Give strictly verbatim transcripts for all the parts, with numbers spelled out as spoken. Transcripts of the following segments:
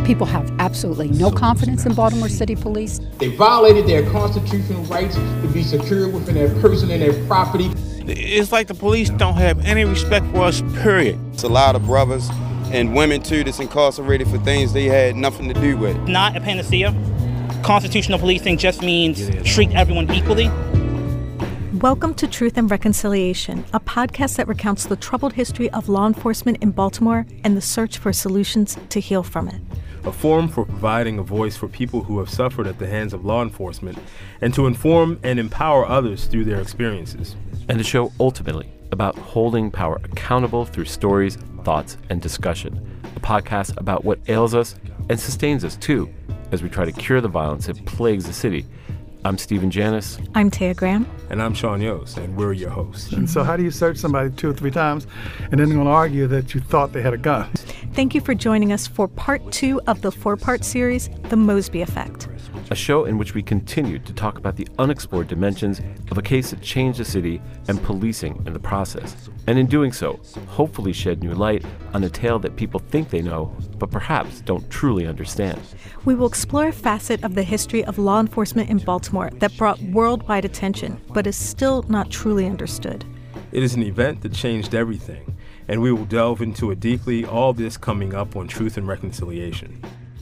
People have absolutely no confidence in Baltimore City Police. They violated their constitutional rights to be secure within their person and their property. It's like the police don't have any respect for us, period. It's a lot of brothers and women, too, that's incarcerated for things they had nothing to do with. Not a panacea. Constitutional policing just means treat everyone equally. Welcome to Truth and Reconciliation, a podcast that recounts the troubled history of law enforcement in Baltimore and the search for solutions to heal from it. A forum for providing a voice for people who have suffered at the hands of law enforcement and to inform and empower others through their experiences. And a show ultimately about holding power accountable through stories, thoughts, and discussion. A podcast about what ails us and sustains us, too, as we try to cure the violence that plagues the city. I'm Stephen Janis. I'm Taya Graham. And I'm Sean Yost, and we're your hosts. And so how do you search somebody two or three times and then going to argue that you thought they had a gun? Thank you for joining us for part two of the four-part series, The Mosby Effect. A show in which we continue to talk about the unexplored dimensions of a case that changed the city and policing in the process. And in doing so, hopefully shed new light on a tale that people think they know, but perhaps don't truly understand. We will explore a facet of the history of law enforcement in Baltimore that brought worldwide attention, but is still not truly understood. It is an event that changed everything, and we will delve into it deeply, all this coming up on Truth and Reconciliation.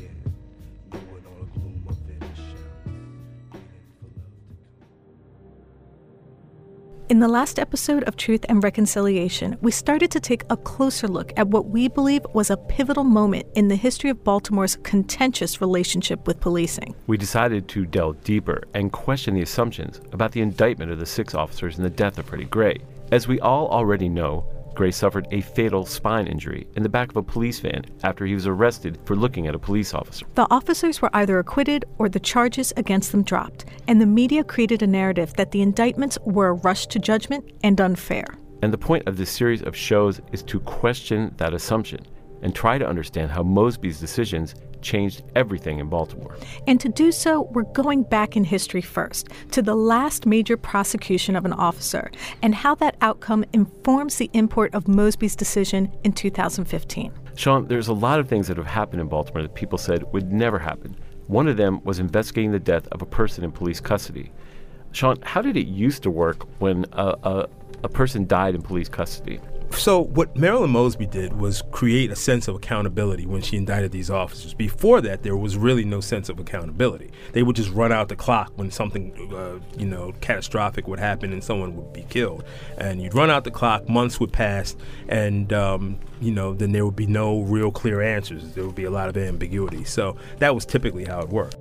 In the last episode of Truth and Reconciliation, we started to take a closer look at what we believe was a pivotal moment in the history of Baltimore's contentious relationship with policing. We decided to delve deeper and question the assumptions about the indictment of the six officers in the death of Freddie Gray. As we all already know, Gray suffered a fatal spine injury in the back of a police van after he was arrested for looking at a police officer. The officers were either acquitted or the charges against them dropped, and the media created a narrative that the indictments were a rush to judgment and unfair. And the point of this series of shows is to question that assumption and try to understand how Mosby's decisions changed everything in Baltimore. And to do so, we're going back in history first, to the last major prosecution of an officer, and how that outcome informs the import of Mosby's decision in two thousand fifteen. Sean, there's a lot of things that have happened in Baltimore that people said would never happen. One of them was investigating the death of a person in police custody. Sean, how did it used to work when a, a, a person died in police custody? So what Marilyn Mosby did was create a sense of accountability when she indicted these officers. Before that, there was really no sense of accountability. They would just run out the clock when something, uh, you know, catastrophic would happen and someone would be killed. And you'd run out the clock, months would pass, and, um, you know, then there would be no real clear answers. There would be a lot of ambiguity. So that was typically how it worked.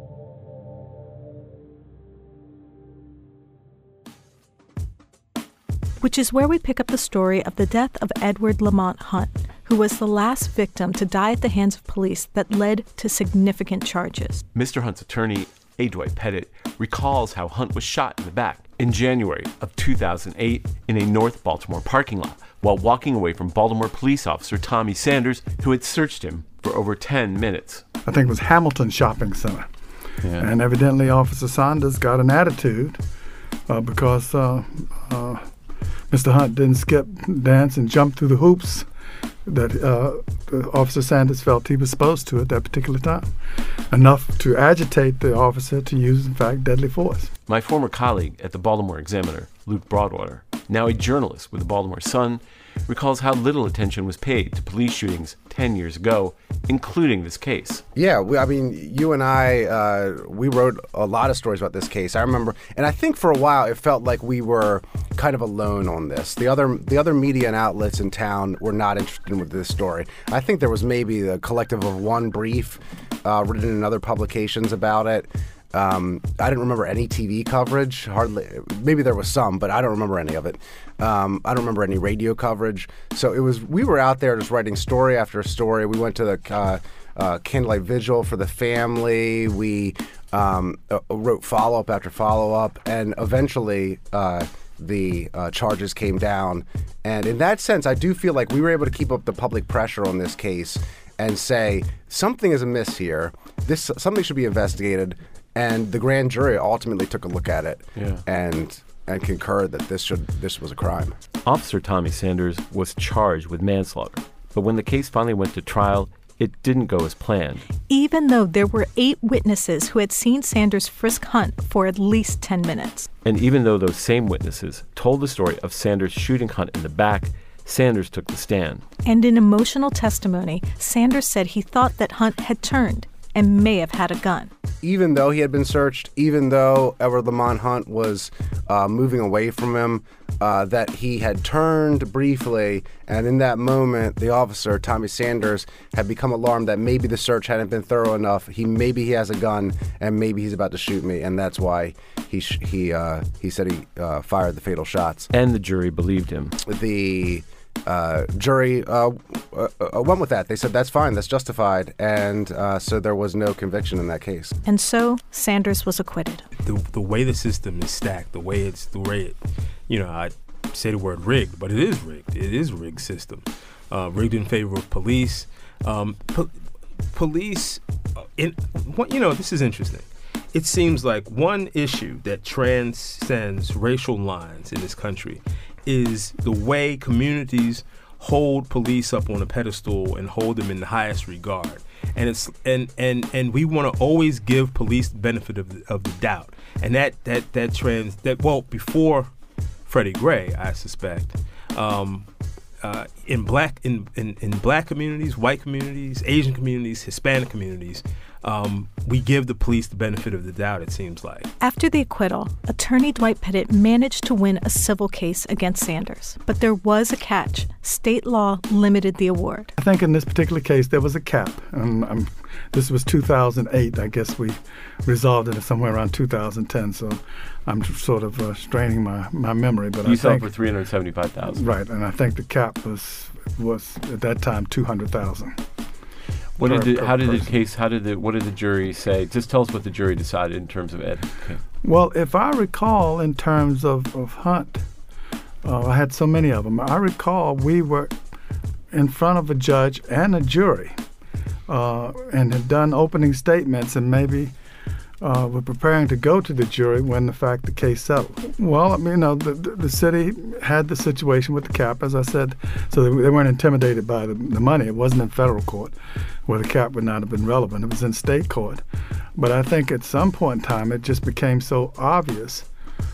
Which is where we pick up the story of the death of Edward Lamont Hunt, who was the last victim to die at the hands of police that led to significant charges. Mister Hunt's attorney, A. Dwight Pettit, recalls how Hunt was shot in the back in January of two thousand eight in a North Baltimore parking lot while walking away from Baltimore police officer Tommy Sanders, who had searched him for over ten minutes. I think it was Hamilton Shopping Center. Yeah. And evidently Officer Sanders got an attitude uh, because uh, uh, Mister Hunt didn't skip, dance, and jump through the hoops that uh, Officer Sanders felt he was supposed to at that particular time, enough to agitate the officer to use, in fact, deadly force. My former colleague at the Baltimore Examiner, Luke Broadwater, now a journalist with the Baltimore Sun, recalls how little attention was paid to police shootings ten years ago, including this case. Yeah, we, I mean, you and I, uh, we wrote a lot of stories about this case. I remember, and I think for a while it felt like we were kind of alone on this. The other the other media and outlets in town were not interested in this story. I think there was maybe a collective of one brief uh, written in other publications about it. Um, I didn't remember any T V coverage, hardly. Maybe there was some, but I don't remember any of it. Um, I don't remember any radio coverage. So it was, we were out there just writing story after story. We went to the uh, uh, Candlelight Vigil for the family. We um, uh, wrote follow-up after follow-up, and eventually uh, the uh, charges came down. And in that sense, I do feel like we were able to keep up the public pressure on this case and say, something is amiss here. This something should be investigated. And the grand jury ultimately took a look at it yeah. and and concurred that this should this was a crime. Officer Tommy Sanders was charged with manslaughter, but when the case finally went to trial, it didn't go as planned. Even though there were eight witnesses who had seen Sanders frisk Hunt for at least ten minutes. And even though those same witnesses told the story of Sanders shooting Hunt in the back, Sanders took the stand. And in emotional testimony, Sanders said he thought that Hunt had turned and may have had a gun. Even though he had been searched, even though Edward Lamont Hunt was uh, moving away from him, uh, that he had turned briefly, and in that moment, the officer, Tommy Sanders, had become alarmed that maybe the search hadn't been thorough enough. He maybe he has a gun, and maybe he's about to shoot me, and that's why he sh- he uh, he said he uh, fired the fatal shots. And the jury believed him. The Uh, jury uh, uh, uh, went with that. They said that's fine, that's justified, and uh, so there was no conviction in that case. And so Sanders was acquitted. The the way the system is stacked, the way it's the way it, you know, I say the word rigged, but it is rigged. It is a rigged system, uh, rigged in favor of police. Um, po- police, uh, in what you know, this is interesting. It seems like one issue that transcends racial lines in this country is the way communities hold police up on a pedestal and hold them in the highest regard. And it's and and, and we want to always give police the benefit of the, of the doubt. And that that that trans that well before Freddie Gray, I suspect, um, uh, in black in, in in black communities, white communities, Asian communities, Hispanic communities, Um, we give the police the benefit of the doubt, it seems like. After the acquittal, attorney Dwight Pettit managed to win a civil case against Sanders. But there was a catch. State law limited the award. I think in this particular case, there was a cap. Um, um, this was two thousand eight. I guess we resolved it somewhere around two thousand ten. So I'm sort of uh, straining my, my memory. But you I sold think, for three hundred seventy-five thousand dollars. Right, and I think the cap was, was at that time, two hundred thousand dollars. What did the, per how did person. the case, how did the, what did the jury say? Just tell us what the jury decided in terms of Ed. Okay. Well, if I recall in terms of, of Hunt, uh, I had so many of them. I recall we were in front of a judge and a jury uh, and had done opening statements and maybe uh, were preparing to go to the jury when, in fact, the case settled. Well, I mean, you know, the, the, the city had the situation with the cap, as I said, so they, they weren't intimidated by the, the money. It wasn't in federal court, where the cap would not have been relevant. It was in state court. But I think at some point in time, it just became so obvious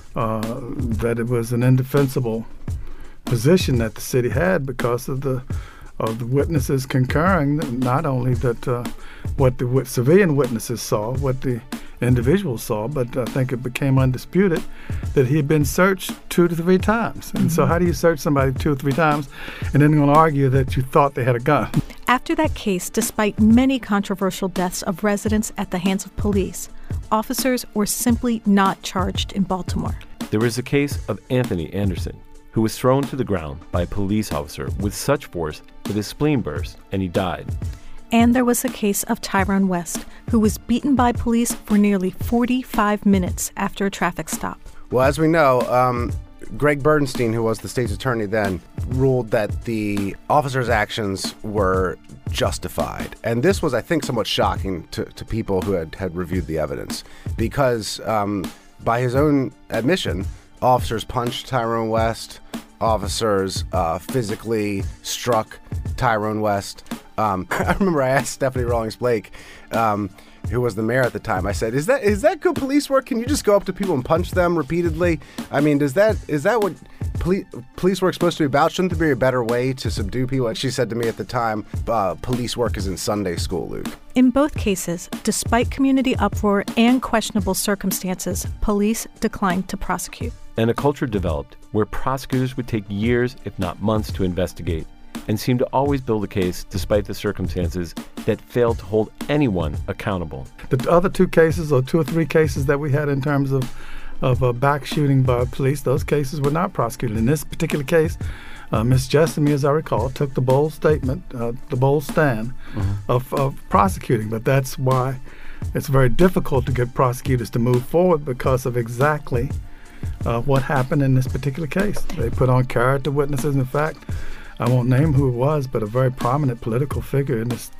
uh, that it was an indefensible position that the city had because of the of the witnesses concurring, not only that uh, what the wit- civilian witnesses saw, what the individuals saw, but I think it became undisputed that he had been searched two to three times. And mm-hmm. so how do you search somebody two or three times and then going to argue that you thought they had a gun? After that case, despite many controversial deaths of residents at the hands of police, officers were simply not charged in Baltimore. There was a case of Anthony Anderson, who was thrown to the ground by a police officer with such force that his spleen burst and he died. And there was a case of Tyrone West, who was beaten by police for nearly forty-five minutes after a traffic stop. Well, as we know, um, Greg Bernstein, who was the state's attorney then, ruled that the officer's actions were justified. And this was, I think, somewhat shocking to, to people who had, had reviewed the evidence because um, by his own admission, officers punched Tyrone West, officers uh, physically struck Tyrone West. Um, I remember I asked Stephanie Rawlings-Blake, um, who was the mayor at the time, I said, is that is that good police work? Can you just go up to people and punch them repeatedly? I mean, does that is that what poli- police work supposed to be about? Shouldn't there be a better way to subdue people? And she said to me at the time, uh, police work is in Sunday school, Luke. In both cases, despite community uproar and questionable circumstances, police declined to prosecute. And a culture developed where prosecutors would take years, if not months, to investigate, and seemed to always build a case despite the circumstances that failed to hold anyone accountable. The other two cases, or two or three cases that we had in terms of, of uh, back shooting by police, those cases were not prosecuted. In this particular case, uh, Miz Jessamy, as I recall, took the bold statement, uh, the bold stand mm-hmm. of, of prosecuting. But that's why it's very difficult to get prosecutors to move forward because of exactly uh, what happened in this particular case. They put on character witnesses. In fact, I won't name who it was, but a very prominent political figure in this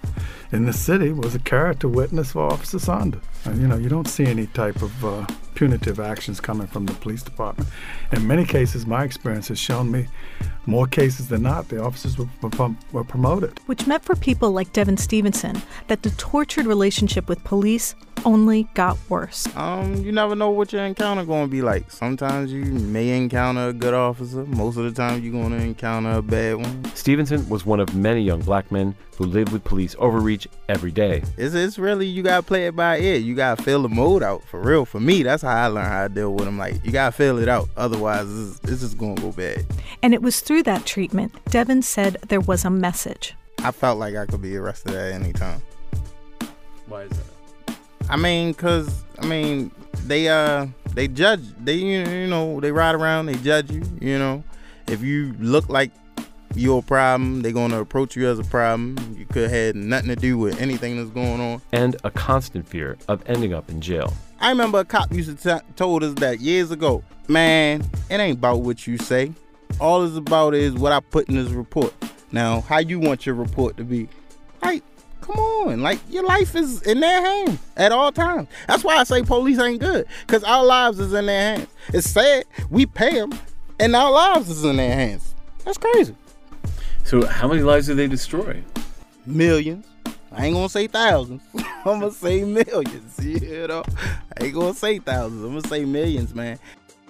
in the city was a character witness for Officer Saunders. And, you know, you don't see any type of uh, punitive actions coming from the police department. In many cases, my experience has shown me more cases than not, the officers were, were, were promoted. Which meant for people like Devin Stevenson that the tortured relationship with police only got worse. Um, you never know what your encounter going to be like. Sometimes you may encounter a good officer. Most of the time you're going to encounter a bad one. Stevenson was one of many young black men who lived with police overreach every day. It's, it's really, you got to play it by ear. You got to feel the mood out, for real. For me, that's how I learned how to deal with them. Like, you got to feel it out. Otherwise, it's, it's just going to go bad. And it was through that treatment, Devin said there was a message. I felt like I could be arrested at any time. Why is that? I mean, cause I mean, they uh, they judge. They you know they ride around. They judge you. You know, if you look like you're a problem, they're gonna approach you as a problem. You could have nothing to do with anything that's going on. And a constant fear of ending up in jail. I remember a cop used to t- told us that years ago. Man, it ain't about what you say. All it's about is what I put in this report. Now, how you want your report to be? Like, come on, like your life is in their hands at all times. That's why I say police ain't good, because our lives is in their hands. It's sad, we pay them, and our lives is in their hands. That's crazy. So how many lives do they destroy? Millions. I ain't gonna say thousands. I'm gonna say millions, you know? I ain't gonna say thousands, I'm gonna say millions, man.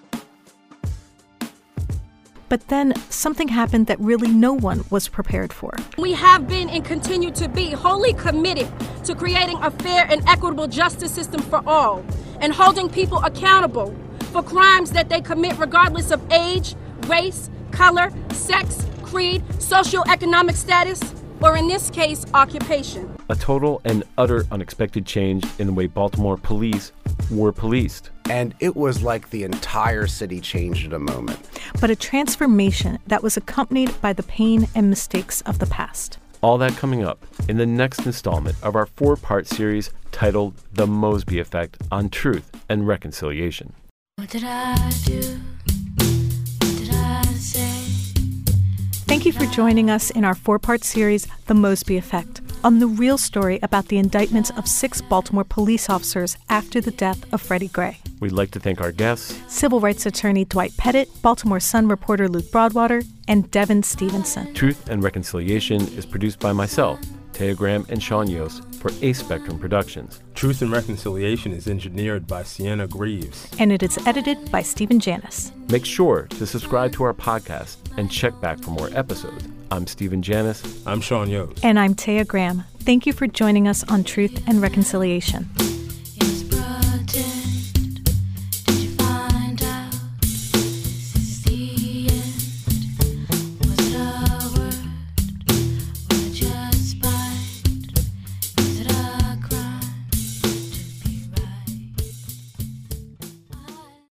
But then something happened that really no one was prepared for. We have been and continue to be wholly committed to creating a fair and equitable justice system for all and holding people accountable for crimes that they commit regardless of age, race, color, sex, creed, socioeconomic status, or in this case, occupation. A total and utter unexpected change in the way Baltimore police were policed. And it was like the entire city changed in a moment. But a transformation that was accompanied by the pain and mistakes of the past. All that coming up in the next installment of our four-part series titled The Mosby Effect on Truth and Reconciliation. What did I do? What did I say? Thank you for joining us in our four-part series, The Mosby Effect, on the real story about the indictments of six Baltimore police officers after the death of Freddie Gray. We'd like to thank our guests, civil rights attorney Dwight Pettit, Baltimore Sun reporter Luke Broadwater, and Devin Stevenson. Truth and Reconciliation is produced by myself, Taya Graham, and Sean Yost for Ace Spectrum Productions. Truth and Reconciliation is engineered by Sienna Greaves. And it is edited by Stephen Janis. Make sure to subscribe to our podcast and check back for more episodes. I'm Stephen Janis. I'm Sean Yost. And I'm Taya Graham. Thank you for joining us on Truth and Reconciliation.